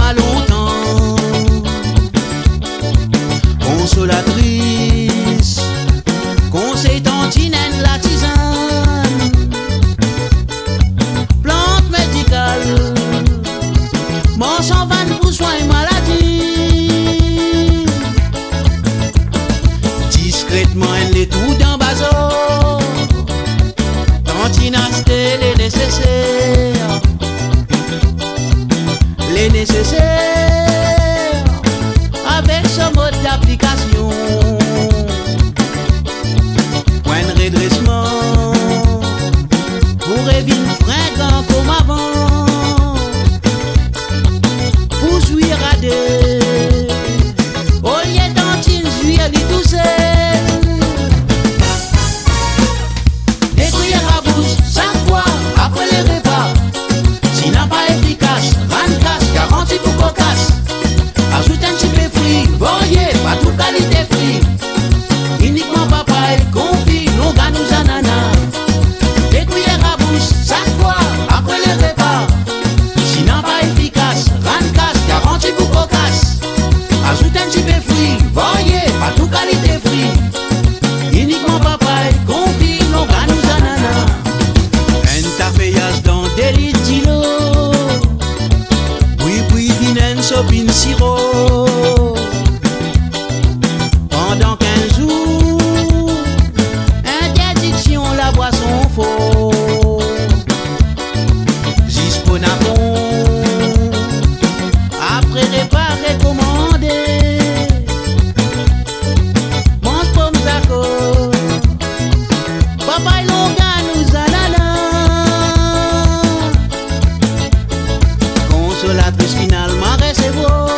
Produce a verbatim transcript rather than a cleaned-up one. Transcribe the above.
pas longtemps. Consolatrice, conseil tantinène la tisane, plante médicale, mort sans vanne pour soins maladie. Discrètement elle est tout dans bazo, tantinaste les nécessaires, les nécessaires, avec ce mode d'application. Point de redressement, pour éviter fringant comme avant, pour jouir à des, au lieu d'antine, jouir les douceurs. Détruire à bouche, cinq fois, après les repas, si n'a pas efficace, vingt-quatre, quarante pour cocasse. Ajoute un petit peu frit, voyez, pas tout qualité frit. Uniquement papaye, confit, non ganous ananas. Des cuillères à bouche, cinq fois, après les repas. Si n'a pas efficace, vingt-quatre, quarante pour cocasse. Ajoute un petit peu frit, voyez, pas tout qualité frit. Uniquement papaye, confit, non ganous ananas. Un taféage dans des litres d'îlot. Oui, oui, vinen sopin sirop. Pendant quinze jours, interdiction la boisson faux. Gisponapon, après repas recommandé. Mange pomme zaco, papa longa nous alala. Consolatrice finalement recevoir.